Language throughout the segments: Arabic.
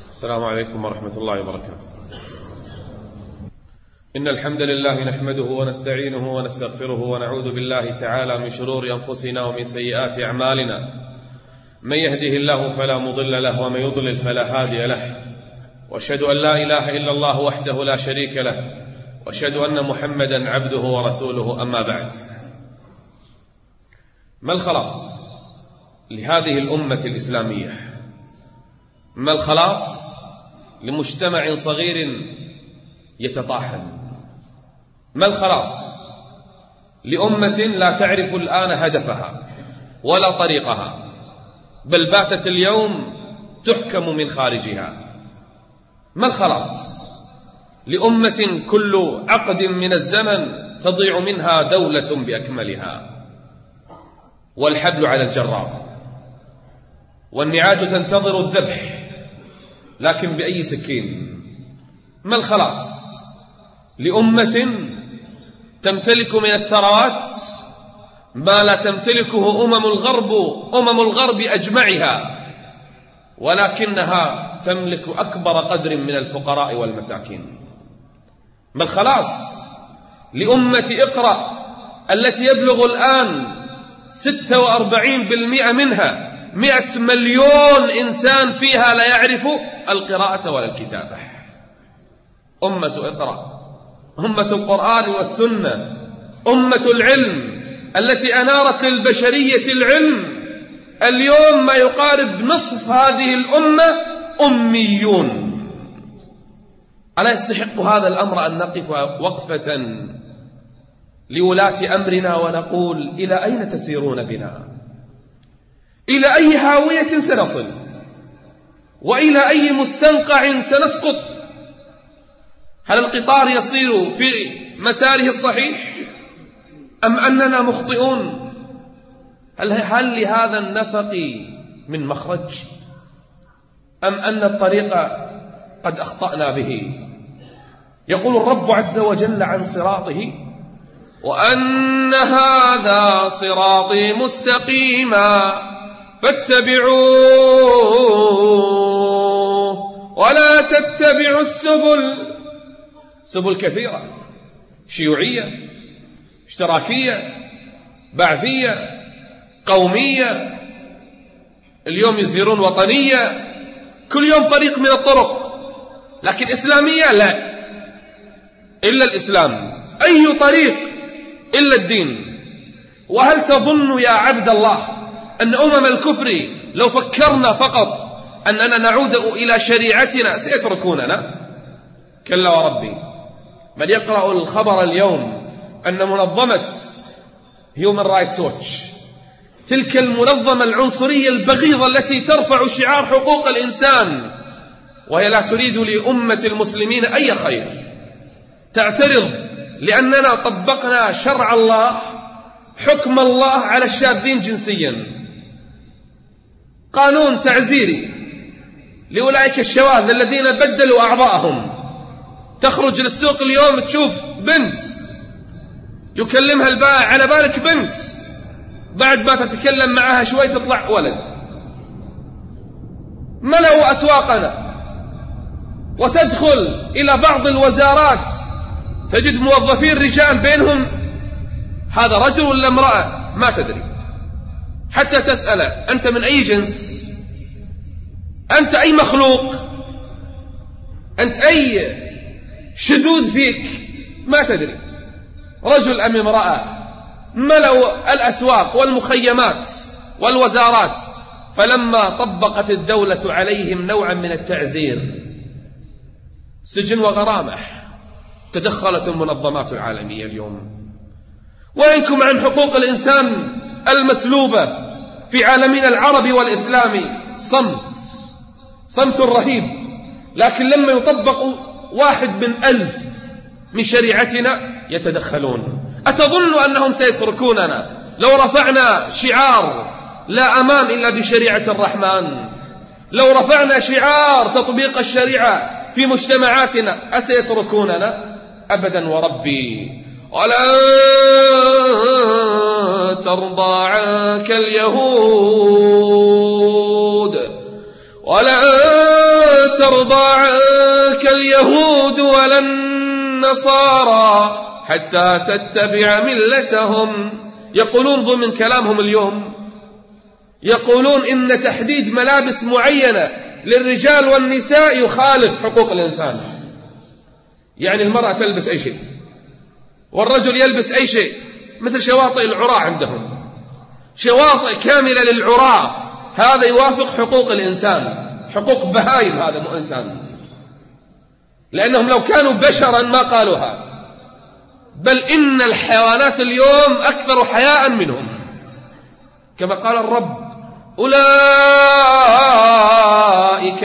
السلام عليكم ورحمة الله وبركاته. إن الحمد لله نحمده ونستعينه ونستغفره ونعوذ بالله تعالى من شرور أنفسنا ومن سيئات أعمالنا. من يهده الله فلا مضل له ومن يضلل فلا هادي له، وأشهد أن لا إله إلا الله وحده لا شريك له، وأشهد أن محمدا عبده ورسوله. أما بعد، ما الخلاص لهذه الأمة الإسلامية؟ ما الخلاص لمجتمع صغير يتطاحن؟ ما الخلاص لأمة لا تعرف الآن هدفها ولا طريقها، بل باتت اليوم تحكم من خارجها؟ ما الخلاص لأمة كل عقد من الزمن تضيع منها دولة بأكملها، والحبل على الجراب، والنعاج تنتظر الذبح، لكن بأي سكين؟ ما الخلاص لأمة تمتلك من الثروات ما لا تمتلكه أمم الغرب أجمعها، ولكنها تملك أكبر قدر من الفقراء والمساكين؟ ما الخلاص لأمة اقرأ التي يبلغ الآن 46% منها 100 مليون إنسان فيها لا يعرف القراءة ولا الكتابة؟ أمة اقرأ، أمة القرآن والسنة، أمة العلم التي أنارت للبشرية العلم، اليوم ما يقارب نصف هذه الأمة أميون. ألا يستحق هذا الأمر أن نقف وقفة لولاة أمرنا ونقول: إلى أين تسيرون بنا؟ إلى أي هاوية سنصل؟ وإلى أي مستنقع سنسقط؟ هل القطار يسير في مساره الصحيح أم أننا مخطئون؟ هل لهذا النفق من مخرج أم أن الطريق قد أخطأنا به؟ يقول الرب عز وجل عن صراطه: وأن هذا صراطي مستقيما فاتبعوه ولا تتبعوا السبل. سبل كثيرة، شيوعية، اشتراكية، بعثية، قومية، اليوم يثيرون وطنية، كل يوم طريق من الطرق، لكن إسلامية لا، إلا الإسلام. أي طريق إلا الدين. وهل تظن يا عبد الله أن أمم الكفر لو فكرنا فقط أننا نعود إلى شريعتنا سيتركوننا؟ كلا وربي. من يقرأ الخبر اليوم أن منظمة هيومن رايتس ووتش، تلك المنظمة العنصرية البغيضة التي ترفع شعار حقوق الإنسان وهي لا تريد لأمة المسلمين أي خير، تعترض لأننا طبقنا شرع الله، حكم الله على الشاذين جنسيا، قانون تعزيري لأولئك الشواذ الذين بدلوا أعضاءهم. تخرج للسوق اليوم تشوف بنت يكلمها البائع على بالك بنت، بعد ما تتكلم معها شوي تطلع ولد. ملأوا أسواقنا، وتدخل إلى بعض الوزارات تجد موظفين رجال بينهم هذا رجل ولا امرأة ما تدري، حتى تسأله: أنت من أي جنس؟ أنت أي مخلوق؟ أنت أي شذوذ فيك؟ ما تدري رجل أم امرأة. ملأوا الأسواق والمخيمات والوزارات، فلما طبقت الدولة عليهم نوعا من التعزير، سجن وغرامة، تدخلت المنظمات العالمية اليوم. وإنكم عن حقوق الإنسان المسلوبة في عالمنا العربي والإسلامي صمت رهيب، لكن لما يطبق 1 من 1000 من شريعتنا يتدخلون. أتظن أنهم سيتركوننا لو رفعنا شعار لا أمان إلا بشريعة الرحمن؟ لو رفعنا شعار تطبيق الشريعة في مجتمعاتنا أسيتركوننا؟ أبدا وربي. ولن ترضى عنك اليهود ولن ترضى عنك اليهود ولا النصارى حتى تتبع ملتهم. يقولون ضمن كلامهم اليوم، يقولون إن تحديد ملابس معينة للرجال والنساء يخالف حقوق الإنسان. يعني المرأة تلبس أي شيء والرجل يلبس أي شيء، مثل شواطئ العراة عندهم، شواطئ كاملة للعراة، هذا يوافق حقوق الإنسان، حقوق بهايم، هذا مو إنسان، لأنهم لو كانوا بشرا ما قالوها، بل إن الحيوانات اليوم أكثر حياء منهم، كما قال الرب: أولئك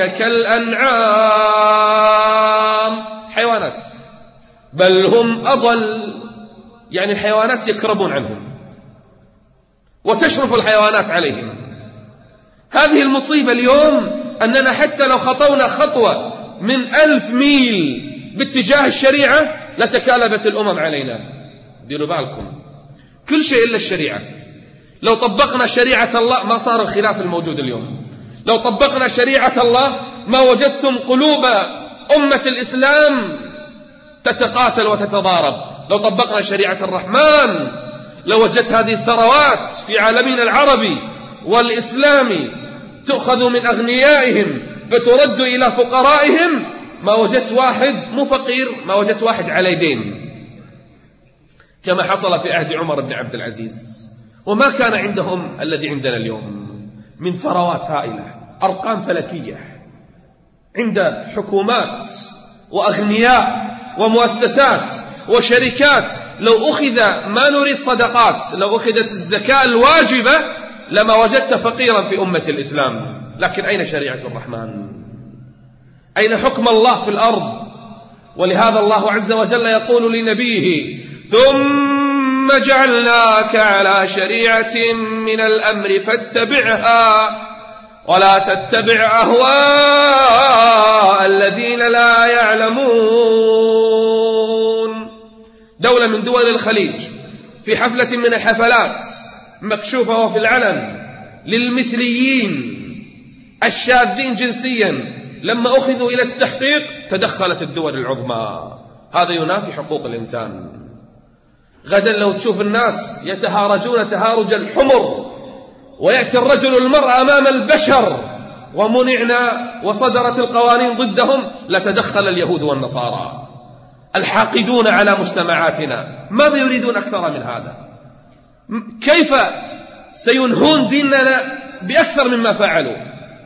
كالأنعام، حيوانات، بل هم أضل. يعني الحيوانات يكربون عنهم وتشرف الحيوانات عليهم. هذه المصيبة اليوم، أننا حتى لو خطونا خطوة من 1000 ميل باتجاه الشريعة لتكالبت الأمم علينا. ديروا بالكم، كل شيء إلا الشريعة. لو طبقنا شريعة الله ما صار الخلاف الموجود اليوم. لو طبقنا شريعة الله ما وجدتم قلوب أمة الإسلام تتقاتل وتتضارب. لو طبقنا شريعة الرحمن لوجدت هذه الثروات في عالمنا العربي والإسلامي تؤخذ من أغنيائهم فترد إلى فقرائهم، ما وجدت واحد مو فقير، ما وجدت واحد على دين، كما حصل في عهد عمر بن عبد العزيز. وما كان عندهم الذي عندنا اليوم من ثروات هائلة، أرقام فلكية عند حكومات وأغنياء ومؤسسات وشركات. لو أخذ ما نريد صدقات، لو أخذت الزكاة الواجبة لما وجدت فقيرا في أمة الإسلام. لكن أين شريعة الرحمن؟ أين حكم الله في الأرض؟ ولهذا الله عز وجل يقول لنبيه: ثم جعلناك على شريعة من الأمر فاتبعها ولا تتبع أهواء الذين لا يعلمون. دولة من دول الخليج في حفلة من الحفلات مكشوفة وفي العلن للمثليين الشاذين جنسيا، لما أخذوا إلى التحقيق تدخلت الدول العظمى. هذا ينافي حقوق الإنسان. غدا لو تشوف الناس يتهارجون تهارج الحمر ويأتي الرجل المرأة أمام البشر ومنعنا وصدرت القوانين ضدهم، لتدخل اليهود والنصارى الحاقدون على مجتمعاتنا. ماذا يريدون أكثر من هذا؟ كيف سينهون ديننا بأكثر مما فعلوا؟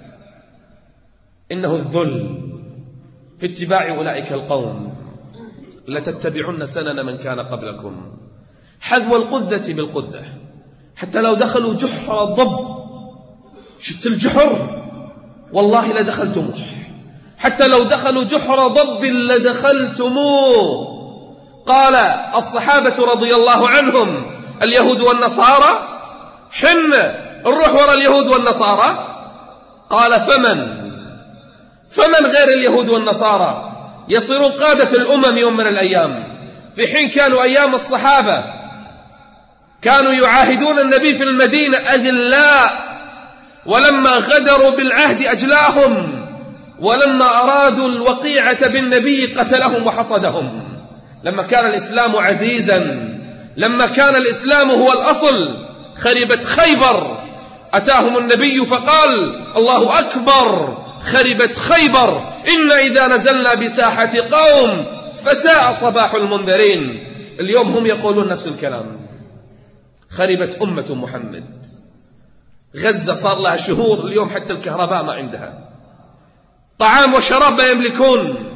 إنه الذل في اتباع أولئك القوم. لتتبعن سنن من كان قبلكم حذو القذة بالقذة. حتى لو دخلوا جحر ضب، شفت الجحر؟ والله لدخلتموه. حتى لو دخلوا جحر ضب لدخلتموه. قال الصحابة رضي الله عنهم: اليهود والنصارى، حن نروح وراء اليهود والنصارى. قال: فمن غير اليهود والنصارى يصيرون قادة الأمم يوم من الأيام، في حين كانوا أيام الصحابة كانوا يعاهدون النبي في المدينة أذلاء، ولما غدروا بالعهد أجلاهم، ولما أرادوا الوقيعة بالنبي قتلهم وحصدهم. لما كان الإسلام عزيزا، لما كان الإسلام هو الأصل، خربت خيبر، أتاهم النبي فقال: الله أكبر، خربت خيبر، إن إذا نزلنا بساحة قوم فساء صباح المنذرين. اليوم هم يقولون نفس الكلام. خربت أمة محمد. غزة صار لها شهور، اليوم حتى الكهرباء ما عندها، طعام وشراب ما يملكون.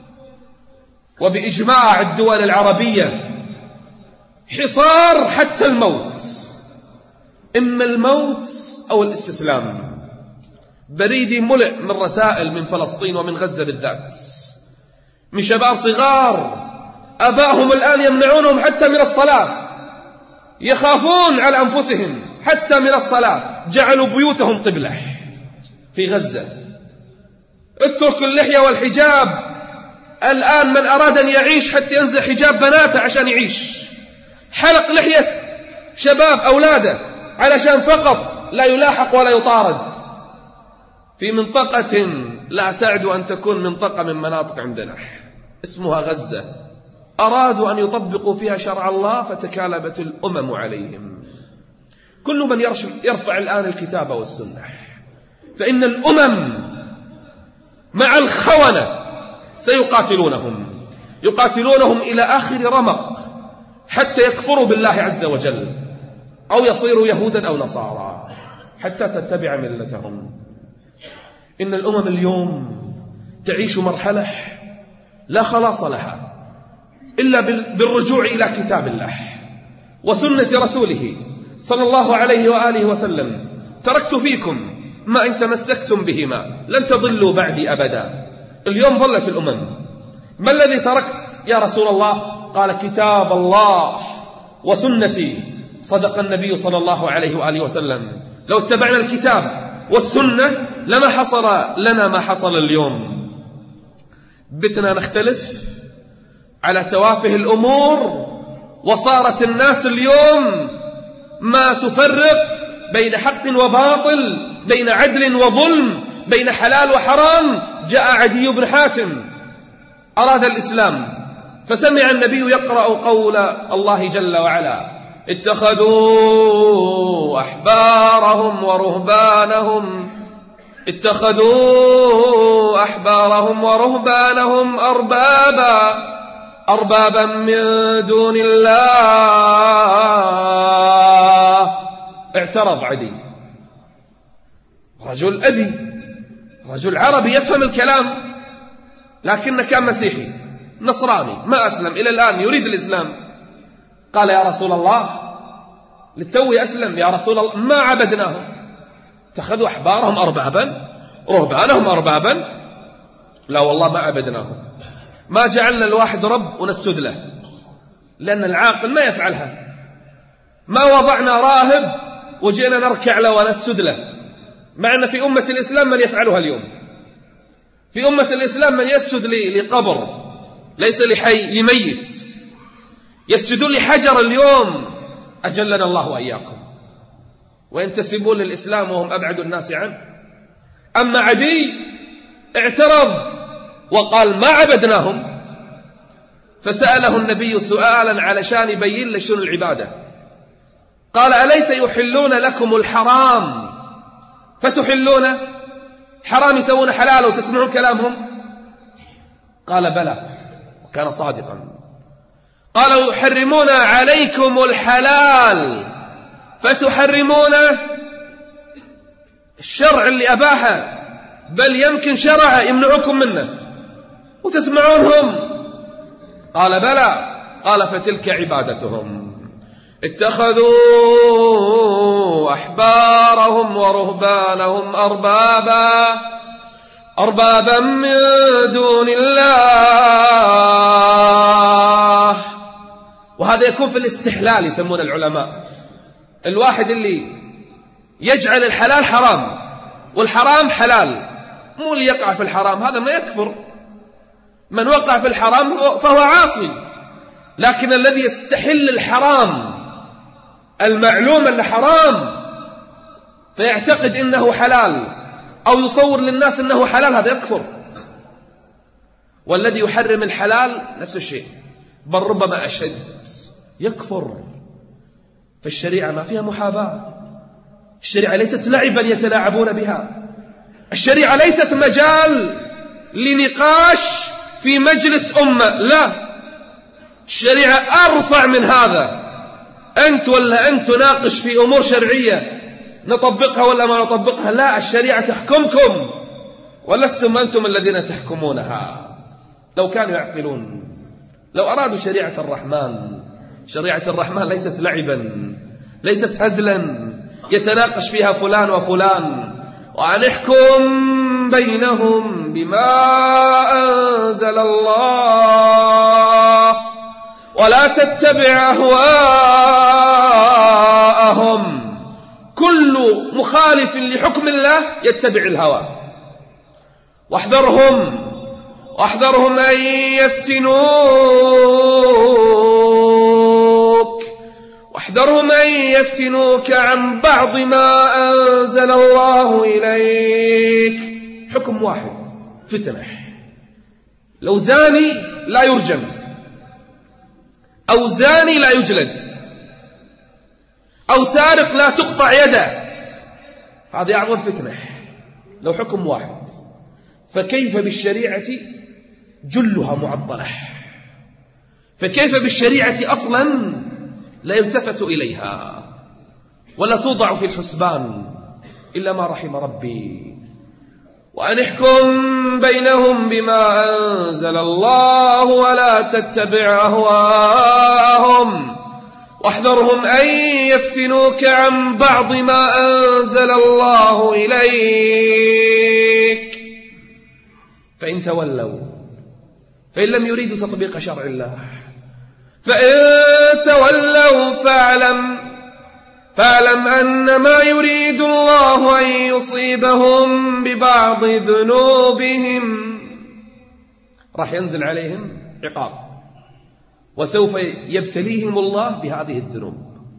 وبإجماع الدول العربية حصار حتى الموت، إما الموت أو الاستسلام. بريدي ملئ من رسائل من فلسطين ومن غزة بالذات، من شباب صغار أباهم الآن يمنعونهم حتى من الصلاة، يخافون على أنفسهم حتى من الصلاة، جعلوا بيوتهم قبلة في غزة. اترك اللحية والحجاب. الآن من أراد أن يعيش حتى ينزع حجاب بناته عشان يعيش، حلق لحية شباب أولاده علشان فقط لا يلاحق ولا يطارد. في منطقة لا تعد أن تكون منطقة من مناطق عندنا اسمها غزة، أرادوا أن يطبقوا فيها شرع الله فتكالبت الأمم عليهم. كل من يرفع الآن الكتاب والسنة، فإن الأمم مع الخونة يقاتلونهم إلى آخر رمق حتى يكفروا بالله عز وجل أو يصيروا يهودا أو نصارى حتى تتبع ملتهم. إن الأمم اليوم تعيش مرحلة لا خلاص لها إلا بالرجوع إلى كتاب الله وسنة رسوله صلى الله عليه وآله وسلم. تركت فيكم ما إن تمسكتم بهما لن تضلوا بعدي أبدا. اليوم ظلت الأمم، ما الذي تركت يا رسول الله؟ قال كتاب الله وسنتي. صدق النبي صلى الله عليه وآله وسلم. لو اتبعنا الكتاب والسنة لما حصل لنا ما حصل اليوم. بتنا نختلف على توافه الأمور، وصارت الناس اليوم ما تفرق بين حق وباطل، بين عدل وظلم، بين حلال وحرام. جاء عدي بن حاتم أراد الإسلام فسمع النبي يقرأ قول الله جل وعلا: اتخذوا أحبارهم ورهبانهم أربابا من دون الله. اعترض عدي، رجل أبي، رجل عربي يفهم الكلام، لكنه كان مسيحي نصراني ما أسلم إلى الآن يريد الإسلام. قال: يا رسول الله، للتوي أسلم يا رسول الله، ما عبدناهم. اتخذوا أحبارهم أربابا رهبانهم أربابا. لا والله ما عبدناهم، ما جعلنا الواحد رب ونسجد له، لأن العاقل ما يفعلها. ما وضعنا راهب وجينا نركع له ونسجد له، مع أن في أمة الإسلام من يفعلها اليوم. في أمة الإسلام من يسجد لقبر ليس لحي، لميت، يسجدون لحجر اليوم. أجلنا الله وإياكم، وينتسبون للإسلام وهم أبعد الناس عنه. أما عدي اعترض وقال: ما عبدناهم. فسأله النبي سؤالا علشان يبين له شنو العبادة. قال: أليس يحلون لكم الحرام فتحلونه؟ حرام يسوون حلال وتسمعون كلامهم؟ قال: بلى، وكان صادقا. قالوا: يحرمون عليكم الحلال فتحرمونه؟ الشرع اللي أباحه، بل يمكن شرع يمنعكم منه وتسمعونهم؟ قال: بلى. قال: فتلك عبادتهم، اتخذوا أحبارهم ورهبانهم أربابا من دون الله. وهذا يكون في الاستحلال يسمون العلماء. الواحد اللي يجعل الحلال حرام والحرام حلال، مو اللي يقع في الحرام هذا ما يكفر. من وقع في الحرام فهو عاصي، لكن الذي يستحل الحرام المعلوم أنه حرام فيعتقد إنه حلال أو يصور للناس أنه حلال، هذا يكفر. والذي يحرم الحلال نفس الشيء، بل ربما أشد، يكفر. فالشريعة ما فيها محاباة، الشريعة ليست لعبا يتلاعبون بها، الشريعة ليست مجال لنقاش في مجلس أمة، لا، الشريعة أرفع من هذا. أنت ولا أنت تناقش في أمور شرعية نطبقها ولا ما نطبقها، لا، الشريعة تحكمكم ولستم أنتم الذين تحكمونها. لو كانوا يعقلون، لو أرادوا شريعة الرحمن ليست لعبا، ليست هزلا يتناقش فيها فلان وفلان. وأن احكم بينهم بما أنزل الله ولا تتبع أهواءهم. كل مخالف لحكم الله يتبع الهوى. واحذرهم أن يفتنوك واحذرهم أن يفتنوك عن بعض ما أنزل الله إليك. حكم واحد، فتنة. لو زاني لا يرجم، أو زاني لا يجلد، أو سارق لا تقطع يده، هذه أعظم فتنة. لو حكم واحد، فكيف بالشريعة جلها معطلة؟ فكيف بالشريعة أصلا لا يلتفت إليها ولا توضع في الحسبان إلا ما رحم ربي. وأن احكم بينهم بما أنزل الله ولا تتبع أهواءهم واحذرهم أن يفتنوك عن بعض ما أنزل الله إليك. فإن تولوا، فإن لم يريدوا تطبيق شرع الله، فإن تولوا فاعلم أنما يريد الله أن يصيبهم ببعض ذنوبهم. راح ينزل عليهم عقاب، وسوف يبتليهم الله بهذه الذنوب.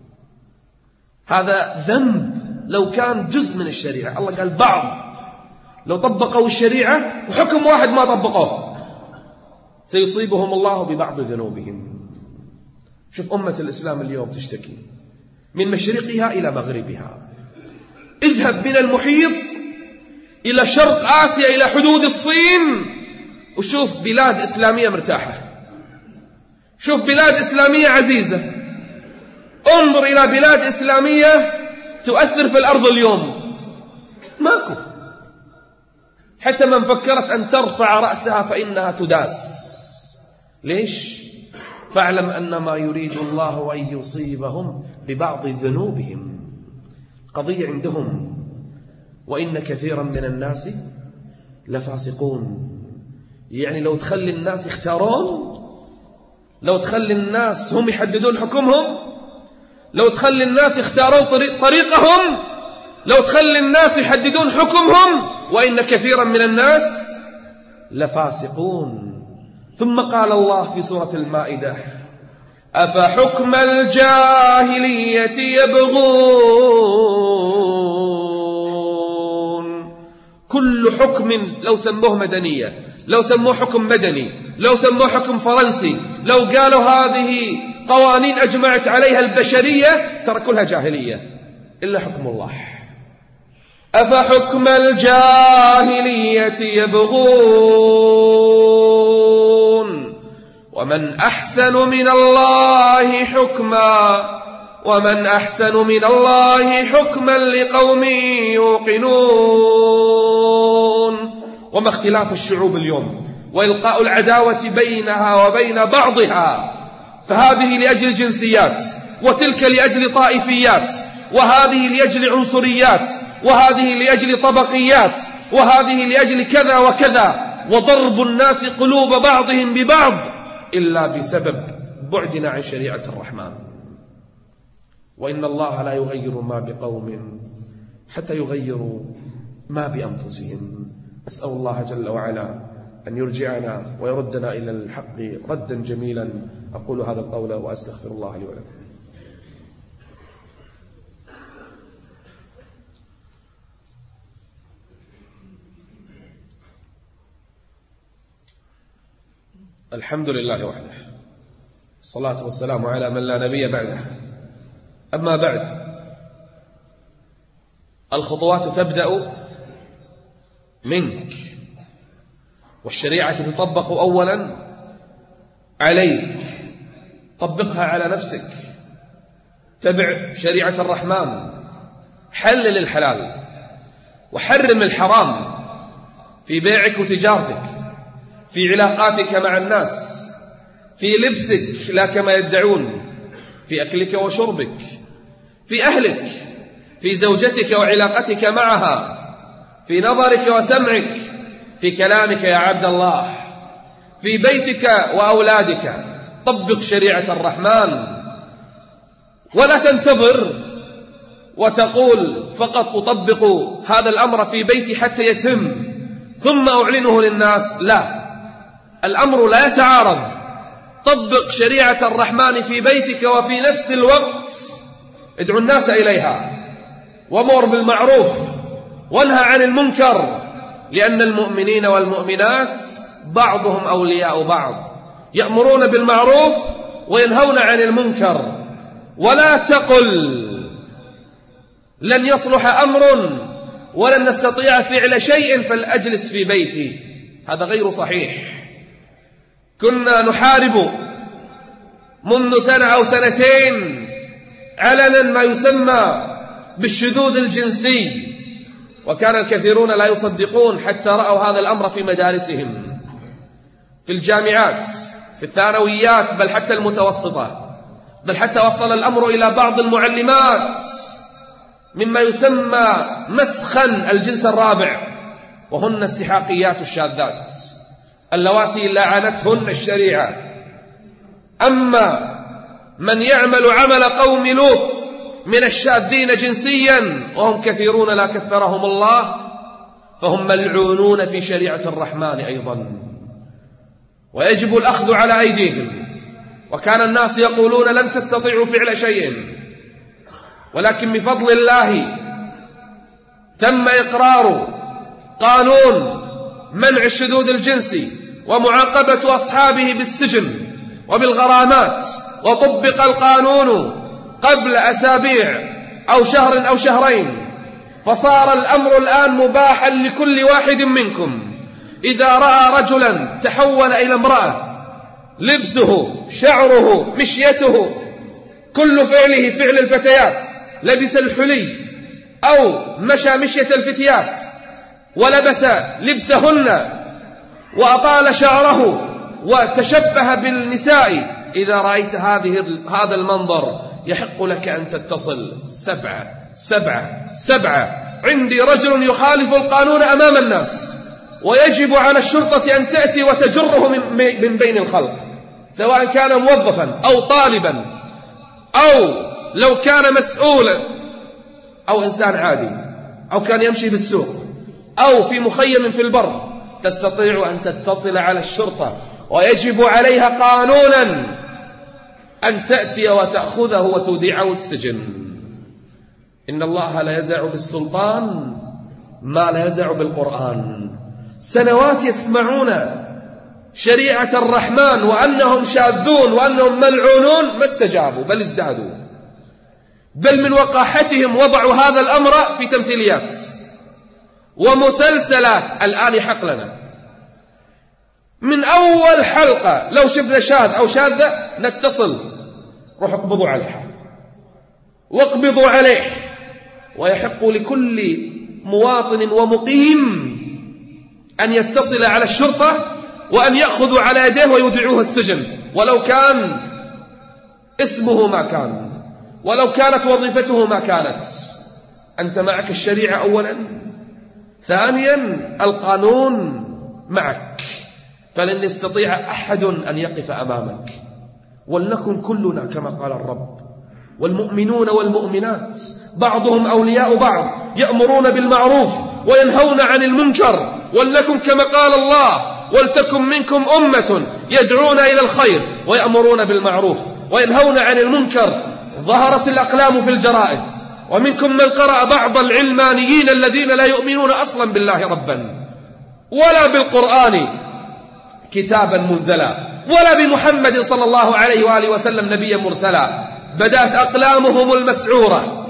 هذا ذنب لو كان جزء من الشريعة. الله قال بعض، لو طبقوا الشريعة وحكم واحد ما طبقوه سيصيبهم الله ببعض ذنوبهم. شوف أمة الإسلام اليوم تشتكي من مشرقها إلى مغربها. اذهب من المحيط إلى شرق آسيا إلى حدود الصين وشوف بلاد إسلامية مرتاحة، شوف بلاد إسلامية عزيزة. انظر إلى بلاد إسلامية تؤثر في الأرض اليوم، ماكو. حتى من فكرت أن ترفع رأسها فإنها تداس. ليش؟ فاعلم أن ما يريد الله أن يصيبهم ببعض ذنوبهم. قضية عندهم وإن كثيرا من الناس لفاسقون. يعني لو تخلي الناس يختارون، لو تخلي الناس هم يحددون حكمهم، لو تخلي الناس يختارون طريقهم، لو تخلي الناس يحددون حكمهم، وإن كثيرا من الناس لفاسقون. ثم قال الله في سورة المائدة: أفحكم الجاهلية يبغون. كل حكم لو سموه مدنية، لو سموه حكم مدني، لو سموه حكم فرنسي، لو قالوا هذه قوانين أجمعت عليها البشرية، ترى كلها جاهلية إلا حكم الله. أفحكم الجاهلية يبغون ومن أحسن من الله حكما حكما لقوم يوقنون. وما اختلاف الشعوب اليوم وإلقاء العداوة بينها وبين بعضها، فهذه لأجل جنسيات، وتلك لأجل طائفيات، وهذه لأجل عنصريات، وهذه لأجل طبقيات، وهذه لأجل كذا وكذا، وضرب الناس قلوب بعضهم ببعض إلا بسبب بعدنا عن شريعة الرحمن. وإن الله لا يغير ما بقوم حتى يغيروا ما بأنفسهم. أسأل الله جل وعلا أن يرجعنا ويردنا إلى الحق ردا جميلا. أقول هذا القول وأستغفر الله لي ولكم. الحمد لله وحده، الصلاة والسلام على من لا نبي بعده. أما بعد، الخطوات تبدأ منك، والشريعة تطبق أولا عليك. طبقها على نفسك، تبع شريعة الرحمن، حلل الحلال وحرم الحرام في بيعك وتجارتك، في علاقاتك مع الناس، في لبسك لا كما يدعون، في أكلك وشربك، في أهلك، في زوجتك وعلاقتك معها، في نظرك وسمعك، في كلامك يا عبد الله، في بيتك وأولادك. طبق شريعة الرحمن، ولا تنتظر وتقول فقط أطبق هذا الأمر في بيتي حتى يتم ثم أعلنه للناس. لا، الأمر لا يتعارض. طبق شريعة الرحمن في بيتك وفي نفس الوقت ادعو الناس إليها وامر بالمعروف وانهى عن المنكر، لأن المؤمنين والمؤمنات بعضهم أولياء بعض، يأمرون بالمعروف وينهون عن المنكر. ولا تقل لن يصلح أمر ولن نستطيع فعل شيء فلأجلس في بيتي، هذا غير صحيح. كنا نحارب منذ سنة أو سنتين علنا ما يسمى بالشذوذ الجنسي، وكان الكثيرون لا يصدقون حتى رأوا هذا الأمر في مدارسهم، في الجامعات، في الثانويات، بل حتى المتوسطة، بل حتى وصل الأمر إلى بعض المعلمات مما يسمى مسخا الجنس الرابع، وهن السحاقيات الشاذات اللواتي لعنتهن الشريعة. أما من يعمل عمل قوم لوط من الشاذين جنسيا وهم كثيرون لا كثرهم الله، فهم ملعونون في شريعة الرحمن أيضا، ويجب الأخذ على أيديهم. وكان الناس يقولون لن تستطيعوا فعل شيء، ولكن بفضل الله تم إقرار قانون منع الشذوذ الجنسي ومعاقبة أصحابه بالسجن وبالغرامات، وطبق القانون قبل أسابيع أو شهر أو شهرين، فصار الأمر الآن مباحا لكل واحد منكم إذا رأى رجلا تحول إلى امرأة، لبسه، شعره، مشيته، كل فعله فعل الفتيات، لبس الحلي أو مشى مشية الفتيات ولبس لبسهن وأطال شعره وتشبه بالنساء، إذا رأيت هذا المنظر يحق لك أن تتصل 777. عندي رجل يخالف القانون أمام الناس، ويجب على الشرطة أن تأتي وتجره من بين الخلق، سواء كان موظفا أو طالبا أو لو كان مسؤولا أو إنسان عادي أو كان يمشي بالسوق أو في مخيم في البر، تستطيع أن تتصل على الشرطة، ويجب عليها قانونا أن تأتي وتأخذه وتودعه السجن. إن الله لا يزع بالسلطان ما لا يزع بالقرآن. سنوات يسمعون شريعة الرحمن وأنهم شاذون وأنهم ملعونون، ما استجابوا بل ازدادوا، بل من وقاحتهم وضعوا هذا الأمر في تمثيليات ومسلسلات. الآن يحق لنا من أول حلقة لو شفنا شاذ أو شاذة نتصل، روح اقبضوا عليها واقبضوا عليه. ويحق لكل مواطن ومقيم أن يتصل على الشرطة وأن يأخذوا على يديه ويودعوه السجن، ولو كان اسمه ما كان، ولو كانت وظيفته ما كانت. أنت معك الشريعة أولا، ثانيا القانون معك، فلن يستطيع أحد أن يقف أمامك. ولنكن كلنا كما قال الرب: والمؤمنون والمؤمنات بعضهم أولياء بعض يأمرون بالمعروف وينهون عن المنكر. ولنكن كما قال الله: ولتكن منكم أمة يدعون إلى الخير ويأمرون بالمعروف وينهون عن المنكر. ظهرت الأقلام في الجرائد، ومنكم من قرأ بعض العلمانيين الذين لا يؤمنون أصلا بالله ربا ولا بالقرآن كتابا منزلا ولا بمحمد صلى الله عليه وآله وسلم نبيا مرسلا. بدأت أقلامهم المسعورة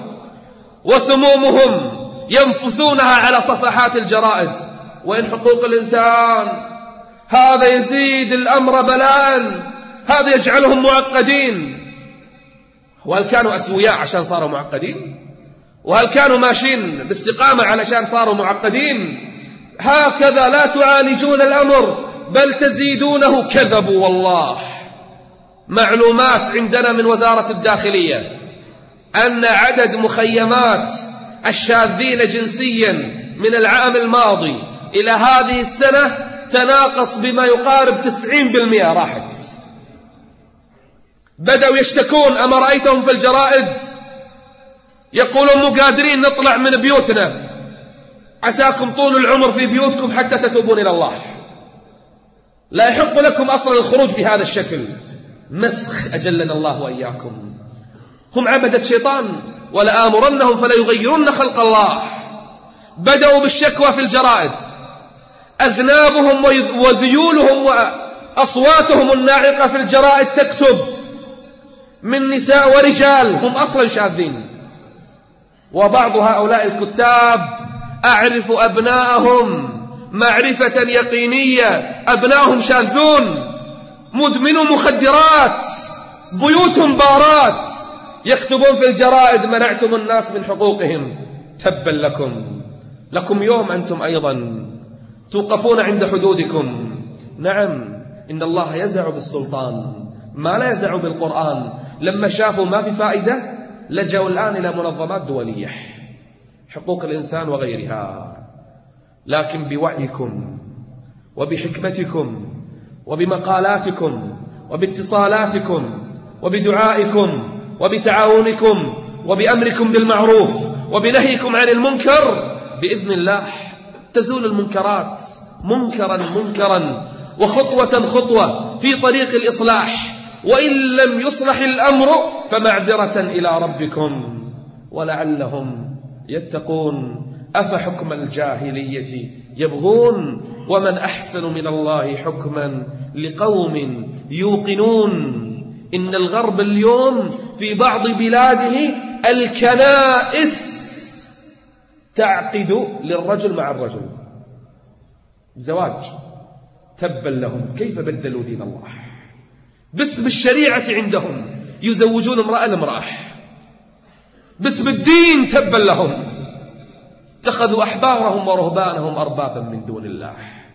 وسمومهم ينفثونها على صفحات الجرائد. وإن حقوق الإنسان هذا يزيد الأمر بلاء، هذا يجعلهم معقدين. وهل كانوا أسوياء عشان صاروا معقدين؟ وهل كانوا ماشيين باستقامة علشان صاروا معقدين؟ هكذا لا تعالجون الأمر بل تزيدونه. كذبوا والله. معلومات عندنا من وزارة الداخلية أن عدد مخيمات الشاذين جنسيا من العام الماضي إلى هذه السنة تناقص بما يقارب 90%. راحت. بدأوا يشتكون، أما رأيتهم في الجرائد يقولون مو قادرين نطلع من بيوتنا، عساكم طول العمر في بيوتكم حتى تتوبون إلى الله. لا يحق لكم أصلا الخروج بهذا الشكل. مسخ أجلنا الله وإياكم. هم عبدة شيطان ولآمرنهم فليغيرن خلق الله. بدأوا بالشكوى في الجرائد، أذنابهم وذيولهم وأصواتهم الناعقة في الجرائد تكتب من نساء ورجال هم أصلا شاذين. وبعض هؤلاء الكتاب أعرف أبناءهم معرفة يقينية، أبناءهم شاذون، مدمنوا مخدرات، بيوتهم بارات، يكتبون في الجرائد منعتم الناس من حقوقهم. تبا لكم يوم أنتم أيضا توقفون عند حدودكم. نعم، إن الله يزع بالسلطان ما لا يزع بالقرآن. لما شافوا ما في فائدة لجأوا الآن إلى منظمات دولية، حقوق الإنسان وغيرها. لكن بوعيكم وبحكمتكم وبمقالاتكم وباتصالاتكم وبدعائكم وبتعاونكم وبأمركم بالمعروف وبنهيكم عن المنكر، بإذن الله تزول المنكرات منكرا وخطوة في طريق الإصلاح. وإن لم يصلح الأمر فمعذرة إلى ربكم ولعلهم يتقون. أفحكم الجاهلية يبغون ومن أحسن من الله حكما لقوم يوقنون. إن الغرب اليوم في بعض بلاده الكنائس تعقد للرجل مع الرجل زواج. تبا لهم كيف بدلوا دين الله باسم الشريعة. عندهم يزوجون امرأة لامرأة باسم الدين. تبا لهم، اتخذوا أحبارهم ورهبانهم أربابا من دون الله.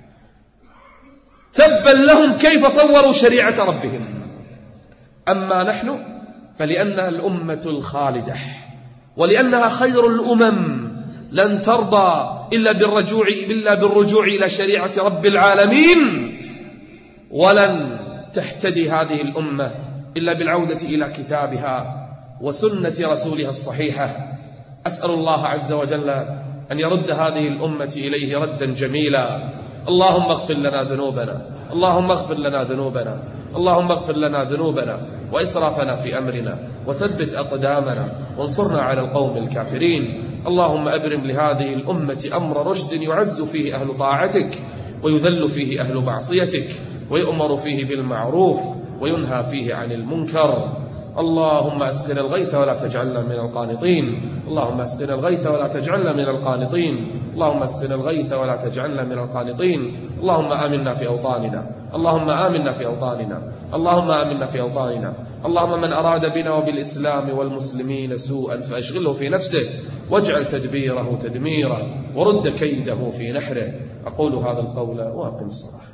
تبا لهم كيف صوروا شريعة ربهم. أما نحن فلأنها الأمة الخالدة ولأنها خير الأمم لن ترضى إلا بالرجوع إلى شريعة رب العالمين، ولن تهتدي هذه الأمة إلا بالعودة إلى كتابها وسنة رسولها الصحيحة. أسأل الله عز وجل أن يرد هذه الأمة إليه ردا جميلا. اللهم اغفر لنا ذنوبنا، اللهم اغفر لنا ذنوبنا، اللهم اغفر لنا ذنوبنا وإسرافنا في أمرنا وثبت أقدامنا وانصرنا على القوم الكافرين. اللهم أبرم لهذه الأمة أمر رشد يعز فيه أهل طاعتك ويذل فيه أهل معصيتك ويؤمر فيه بالمعروف وينهى فيه عن المنكر. اللهم أسقنا الغيث ولا تجعلنا من القانطين، اللهم أسقنا الغيث ولا تجعلنا من القانطين، اللهم أسقنا الغيث ولا تجعلنا من القانطين. اللهم آمنا في أوطاننا، اللهم آمنا في أوطاننا، اللهم آمنا في أوطاننا. اللهم من أراد بنا وبالإسلام والمسلمين سوءا فأشغله في نفسه واجعل تدبيره تدميره ورد كيده في نحره. أقول هذا القول وأقم الصلاة.